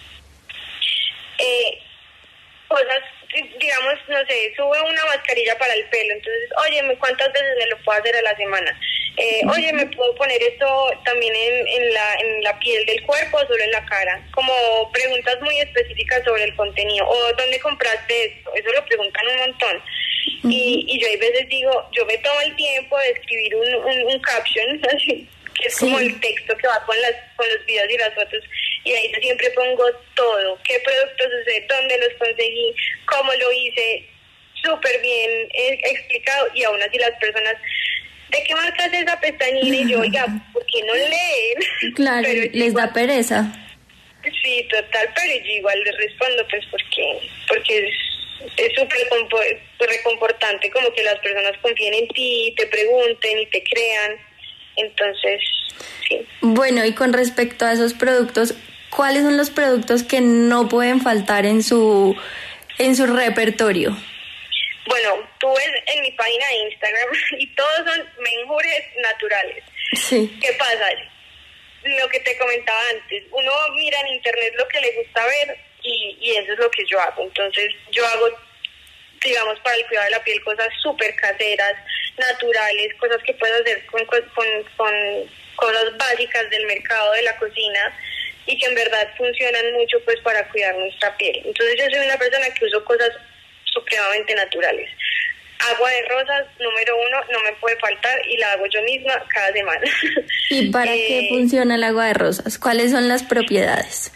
Speaker 17: Eh, cosas, digamos, no sé, sube una mascarilla para el pelo, entonces, oye, ¿cuántas veces me lo puedo hacer a la semana? Eh, oye, ¿me puedo poner esto también en, en, la, en la piel del cuerpo o solo en la cara? Como preguntas muy específicas sobre el contenido, o ¿dónde compraste esto? Eso lo preguntan un montón. Uh-huh. y, y yo hay veces digo, yo me tomo el tiempo de escribir un, un, un caption, así, que es sí. como el texto que va con las con los videos y las fotos, y ahí yo siempre pongo todo, qué productos usé, dónde los conseguí, cómo lo hice, súper bien eh, explicado, y aún así las personas, ¿de qué marca es esa pestañina? Y yo, oiga, ¿por qué no leen?
Speaker 11: Claro, pero les igual, da pereza.
Speaker 17: Sí, total, pero yo igual les respondo, pues porque porque es súper reconfortante, como que las personas confíen en ti, te pregunten y te crean. Entonces, sí.
Speaker 11: Bueno, y con respecto a esos productos, ¿cuáles son los productos que no pueden faltar en su en su repertorio?
Speaker 17: Bueno, tú ves en mi página de Instagram y todos son menjures naturales.
Speaker 11: Sí.
Speaker 17: ¿Qué pasa? Lo que te comentaba antes, uno mira en internet lo que le gusta ver y, y eso es lo que yo hago. Entonces, yo hago, digamos, para el cuidado de la piel cosas súper caseras, naturales, cosas que puedo hacer con, con, con cosas básicas del mercado, de la cocina, y que en verdad funcionan mucho pues para cuidar nuestra piel. Entonces yo soy una persona que uso cosas supremamente naturales. Agua de rosas, número uno, no me puede faltar y la hago yo misma cada semana.
Speaker 11: ¿Y para eh, qué funciona el agua de rosas? ¿Cuáles son las propiedades?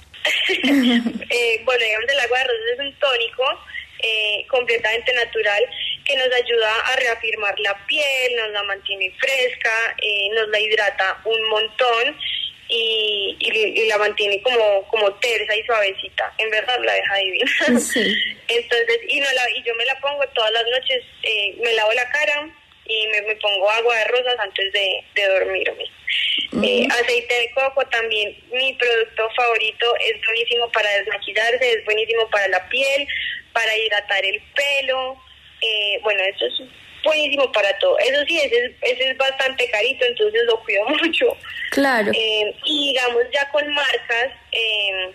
Speaker 17: eh, bueno, digamos, el agua de rosas es un tónico eh, completamente natural que nos ayuda a reafirmar la piel, nos la mantiene fresca, eh, nos la hidrata un montón y, y, y la mantiene como como tersa y suavecita. En verdad la deja divina.
Speaker 11: Sí.
Speaker 17: Entonces, y, no la, y yo me la pongo todas las noches, eh, me lavo la cara y me, me pongo agua de rosas antes de, de dormirme. Uh-huh. Eh, aceite de coco también, mi producto favorito, es buenísimo para desmaquillarse, es buenísimo para la piel, para hidratar el pelo. Eh, bueno, eso es buenísimo para todo. Eso sí, ese es, ese es bastante carito, entonces lo cuido mucho.
Speaker 11: Claro.
Speaker 17: Eh, y digamos ya con marcas, eh,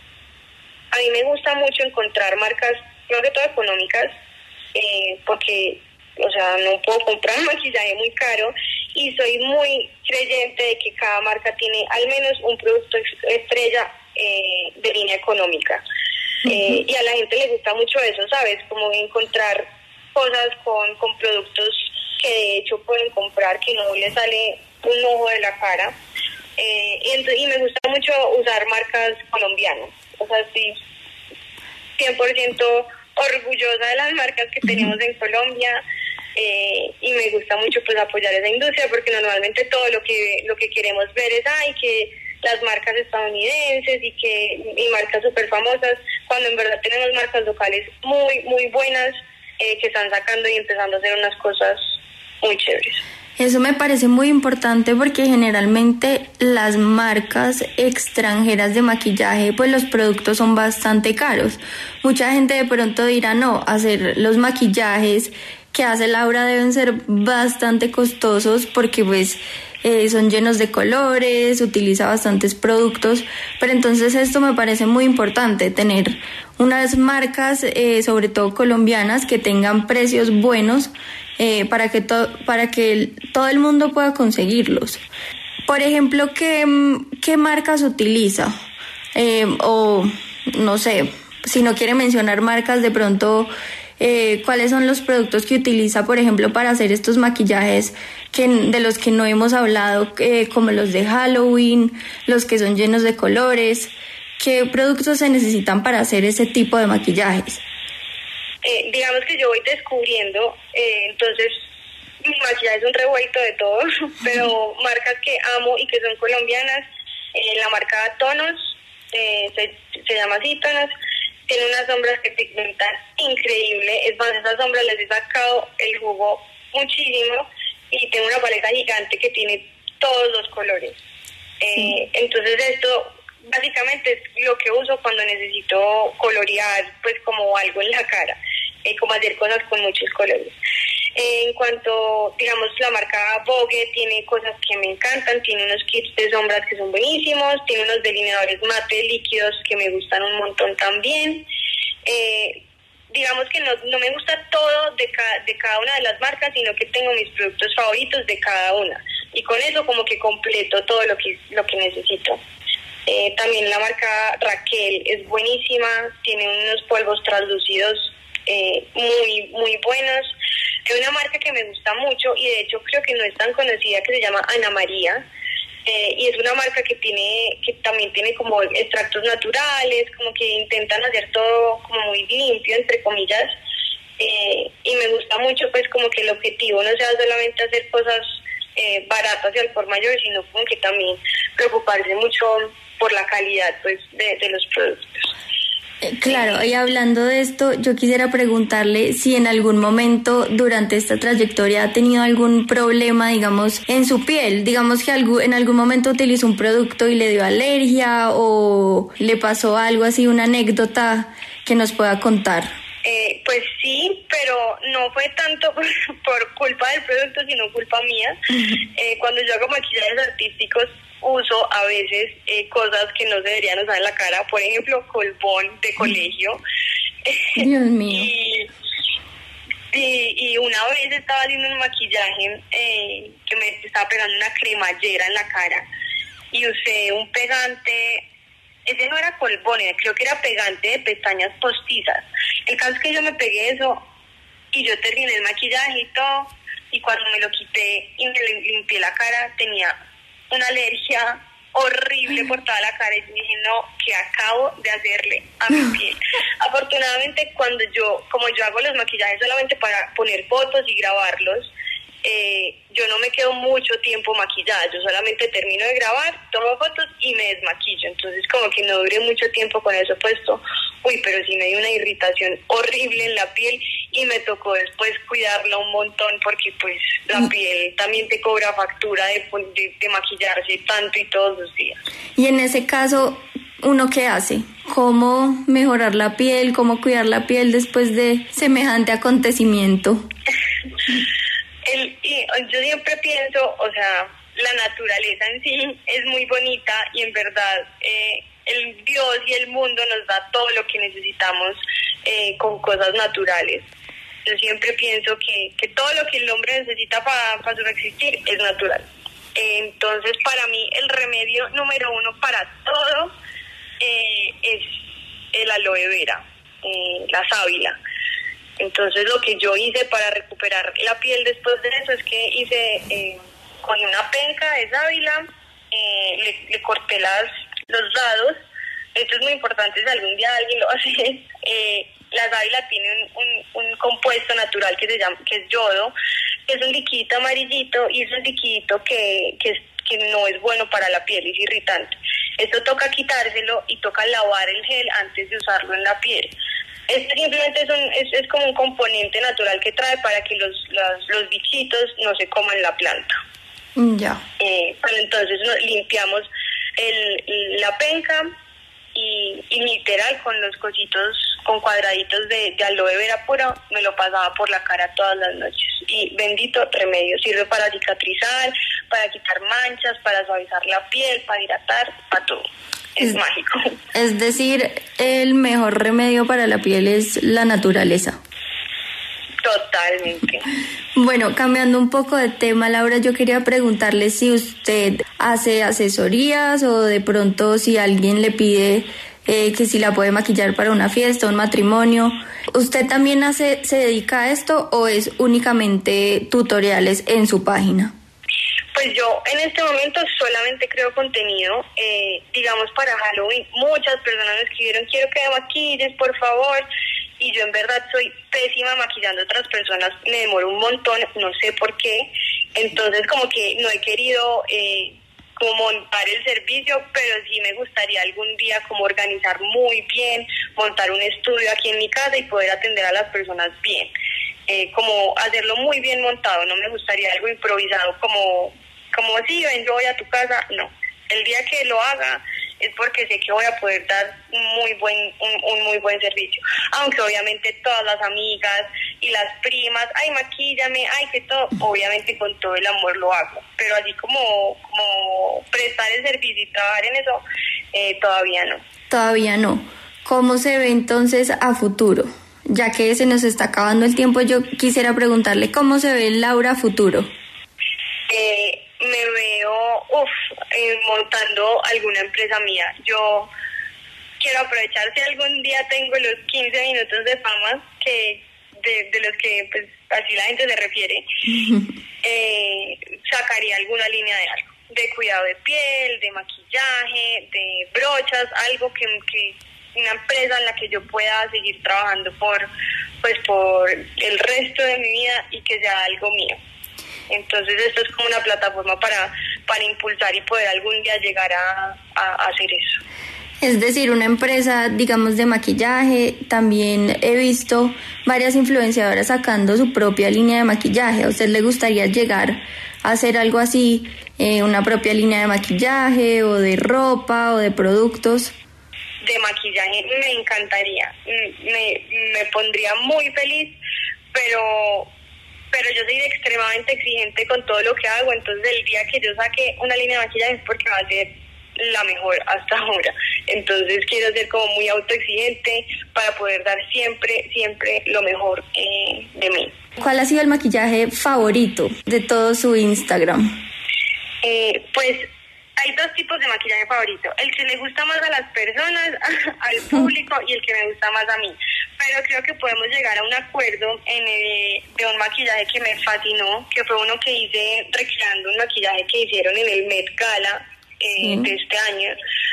Speaker 17: a mí me gusta mucho encontrar marcas, creo que todo económicas, eh, porque, o sea, no puedo comprar maquillaje muy caro y soy muy creyente de que cada marca tiene al menos un producto estrella eh, de línea económica. Uh-huh. Eh, y a la gente le gusta mucho eso, ¿sabes? Como encontrar cosas con, con productos que de hecho pueden comprar, que no les sale un ojo de la cara. Eh, y, entonces, y me gusta mucho usar marcas colombianas. O sea, sí, cien por ciento orgullosa de las marcas que tenemos en Colombia. Eh, y me gusta mucho pues apoyar esa industria, porque normalmente todo lo que lo que queremos ver es ay que las marcas estadounidenses y que y marcas súper famosas, cuando en verdad tenemos marcas locales muy muy buenas eh, que están sacando y empezando a hacer unas cosas muy chéveres.
Speaker 11: Eso me parece muy importante porque generalmente las marcas extranjeras de maquillaje, pues los productos son bastante caros. Mucha gente de pronto dirá, no, hacer los maquillajes que hace Laura deben ser bastante costosos porque pues eh, son llenos de colores, utiliza bastantes productos, pero entonces esto me parece muy importante, tener unas marcas, eh, sobre todo colombianas, que tengan precios buenos eh, para que to- para que el, todo el mundo pueda conseguirlos. Por ejemplo, ¿qué, qué marcas utiliza? Eh, o no sé, si no quiere mencionar marcas, de pronto... Eh, ¿cuáles son los productos que utiliza, por ejemplo, para hacer estos maquillajes que de los que no hemos hablado, eh, como los de Halloween, los que son llenos de colores? ¿Qué productos se necesitan para hacer ese tipo de maquillajes?
Speaker 17: Eh, digamos que yo voy descubriendo, eh, entonces mi maquillaje es un revuelto de todo, pero marcas que amo y que son colombianas, eh, la marca Tonos, eh, se, se llama Cítonas. Tiene unas sombras que pigmentan increíble. Es más, esas sombras les he sacado el jugo muchísimo y tengo una paleta gigante que tiene todos los colores. Eh, entonces esto básicamente es lo que uso cuando necesito colorear pues como algo en la cara, eh, como hacer cosas con muchos colores. Eh, en cuanto, digamos, la marca Vogue tiene cosas que me encantan, tiene unos kits de sombras que son buenísimos, tiene unos delineadores mate líquidos que me gustan un montón también. Eh, digamos que no, no me gusta todo de, ca, de cada una de las marcas, sino que tengo mis productos favoritos de cada una. Y con eso como que completo todo lo que, lo que necesito. Eh, también la marca Raquel es buenísima, tiene unos polvos translúcidos eh, muy, muy buenos. Hay una marca que me gusta mucho y de hecho creo que no es tan conocida, que se llama Ana María. Eh, y es una marca que tiene que también tiene como extractos naturales, como que intentan hacer todo como muy limpio, entre comillas, eh, y me gusta mucho pues como que el objetivo no sea solamente hacer cosas eh, baratas y al por mayor, sino como que también preocuparse mucho por la calidad pues de, de los productos.
Speaker 8: Claro, y hablando de esto, yo quisiera preguntarle si en algún momento durante esta trayectoria ha tenido algún problema, digamos, en su piel. Digamos que en algún momento utilizó un producto y le dio alergia o le pasó algo así, una anécdota que nos pueda contar.
Speaker 17: Eh, pues sí, pero no fue tanto por, por culpa del producto, sino culpa mía. Eh, cuando yo hago maquillajes artísticos, uso a veces eh, cosas que no se deberían usar en la cara, por ejemplo, colbón de colegio.
Speaker 8: Dios mío.
Speaker 17: y, y, y una vez estaba haciendo un maquillaje eh, que me estaba pegando una cremallera en la cara y usé un pegante, ese no era colbón, creo que era pegante de pestañas postizas. El caso es que yo me pegué eso y yo terminé el maquillaje y todo, y cuando me lo quité y me limpié la cara tenía una alergia horrible por toda la cara y dije, no, ¿qué acabo de hacerle a mi piel? Afortunadamente, cuando yo, como yo hago los maquillajes solamente para poner fotos y grabarlos, eh, yo no me quedo mucho tiempo maquillada, yo solamente termino de grabar, tomo fotos y me desmaquillo, entonces como que no duré mucho tiempo con eso puesto. Uy, pero sí me dio una irritación horrible en la piel y me tocó después cuidarla un montón porque pues la piel también te cobra factura de, de, de maquillarse tanto y todos los días.
Speaker 8: Y en ese caso, ¿uno qué hace? ¿Cómo mejorar la piel? ¿Cómo cuidar la piel después de semejante acontecimiento?
Speaker 17: El, y yo siempre pienso, o sea, la naturaleza en sí es muy bonita y en verdad eh, el Dios y el mundo nos da todo lo que necesitamos eh, con cosas naturales. Yo siempre pienso que, que todo lo que el hombre necesita para pa subsistir es natural. Eh, entonces, para mí, el remedio número uno para todo eh, es el aloe vera, eh, la sábila. Entonces, lo que yo hice para recuperar la piel después de eso es que hice, eh, con una penca de sábila, eh, le, le corté las los dados. Esto es muy importante si algún día alguien lo hace. Eh, la sábila tiene un, un, un compuesto natural que se llama, que es yodo, que es un liquidito amarillito y es un liquidito que, que, es, que no es bueno para la piel, es irritante. Esto toca quitárselo y toca lavar el gel antes de usarlo en la piel. Esto simplemente es, un, es, es como un componente natural que trae para que los, los, los bichitos no se coman la planta.
Speaker 8: Ya.
Speaker 17: Eh, pero entonces nos limpiamos el, la penca y, y literal con los cositos, con cuadraditos de, de aloe vera pura, me lo pasaba por la cara todas las noches. Y bendito remedio, sirve para cicatrizar, para quitar manchas, para suavizar la piel, para hidratar, para todo. Es, es mágico.
Speaker 8: Es decir, el mejor remedio para la piel es la naturaleza.
Speaker 17: Totalmente.
Speaker 8: Bueno, cambiando un poco de tema, Laura, yo quería preguntarle si usted hace asesorías o de pronto si alguien le pide eh, que si la puede maquillar para una fiesta, un matrimonio. ¿Usted también hace, se dedica a esto o es únicamente tutoriales en su página?
Speaker 17: Pues yo en este momento solamente creo contenido, eh, digamos para Halloween. Muchas personas me escribieron, quiero que me maquilles, por favor. Y yo en verdad soy pésima maquillando a otras personas, me demoro un montón, no sé por qué. Entonces como que no he querido eh, como montar el servicio, pero sí me gustaría algún día como organizar muy bien, montar un estudio aquí en mi casa y poder atender a las personas bien, eh, como hacerlo muy bien montado. No me gustaría algo improvisado como, como sí, ven, yo voy a tu casa, no. El día que lo haga es porque sé que voy a poder dar un muy buen un, un muy buen servicio, aunque obviamente todas las amigas y las primas, ay, maquíllame, ay, que todo, obviamente con todo el amor lo hago, pero así como como prestar el servicio y trabajar en eso, eh, todavía no.
Speaker 11: Todavía no. ¿Cómo se ve entonces a futuro? Ya que se nos está acabando el tiempo, yo quisiera preguntarle cómo se ve Laura a futuro.
Speaker 17: Eh, me veo uf, eh, montando alguna empresa mía. Yo quiero aprovechar si algún día tengo los quince minutos de fama que de, de los que pues así la gente se refiere, eh, sacaría alguna línea de algo, de cuidado de piel, de maquillaje, de brochas, algo que, que una empresa en la que yo pueda seguir trabajando por pues por el resto de mi vida y que sea algo mío. Entonces esto es como una plataforma para, para impulsar y poder algún día llegar a, a, a hacer eso.
Speaker 11: Es decir, una empresa, digamos, de maquillaje. También he visto varias influenciadoras sacando su propia línea de maquillaje. ¿A usted le gustaría llegar a hacer algo así, eh, una propia línea de maquillaje o de ropa o de productos?
Speaker 17: De maquillaje me encantaría, me, me pondría muy feliz, pero... pero yo soy extremadamente exigente con todo lo que hago, entonces el día que yo saque una línea de maquillaje es porque va a ser la mejor hasta ahora. Entonces quiero ser como muy autoexigente para poder dar siempre, siempre lo mejor eh, de mí.
Speaker 11: ¿Cuál ha sido el maquillaje favorito de todo su Instagram?
Speaker 17: Eh, pues hay dos tipos de maquillaje favorito, el que le gusta más a las personas, al público, y el que me gusta más a mí. Pero creo que podemos llegar a un acuerdo en el, de un maquillaje que me fascinó, que fue uno que hice recreando un maquillaje que hicieron en el Met Gala eh, sí. de este año,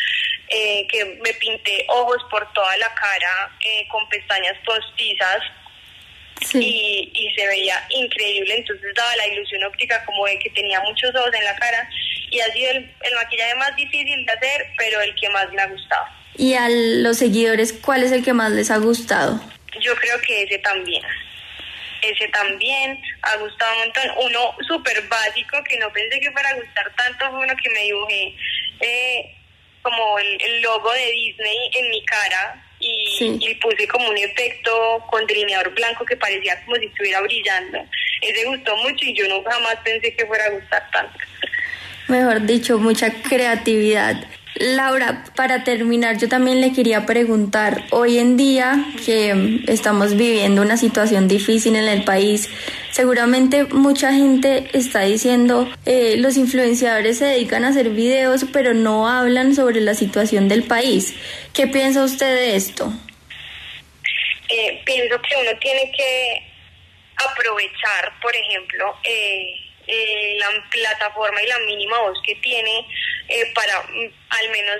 Speaker 17: eh, que me pinté ojos por toda la cara eh, con pestañas postizas. Sí. Y, y se veía increíble, entonces daba la ilusión óptica como de que tenía muchos ojos en la cara, y ha sido el, el maquillaje más difícil de hacer, pero el que más me ha gustado.
Speaker 11: ¿Y a los seguidores cuál es el que más les ha gustado?
Speaker 17: Yo creo que ese también, ese también ha gustado un montón. Uno súper básico que no pensé que fuera a gustar tanto fue uno que me dibujé eh, como el, el logo de Disney en mi cara. Y, sí. y puse como un efecto con delineador blanco que parecía como si estuviera brillando. Ese gustó mucho y yo no jamás pensé que fuera a gustar tanto.
Speaker 11: Mejor dicho, mucha creatividad. Laura, para terminar, yo también le quería preguntar, hoy en día que estamos viviendo una situación difícil en el país, seguramente mucha gente está diciendo, eh, los influenciadores se dedican a hacer videos, pero no hablan sobre la situación del país. ¿Qué piensa usted de esto?
Speaker 17: Eh, pienso que uno tiene que aprovechar, por ejemplo, eh, eh, la plataforma y la mínima voz que tiene eh, para mm, al menos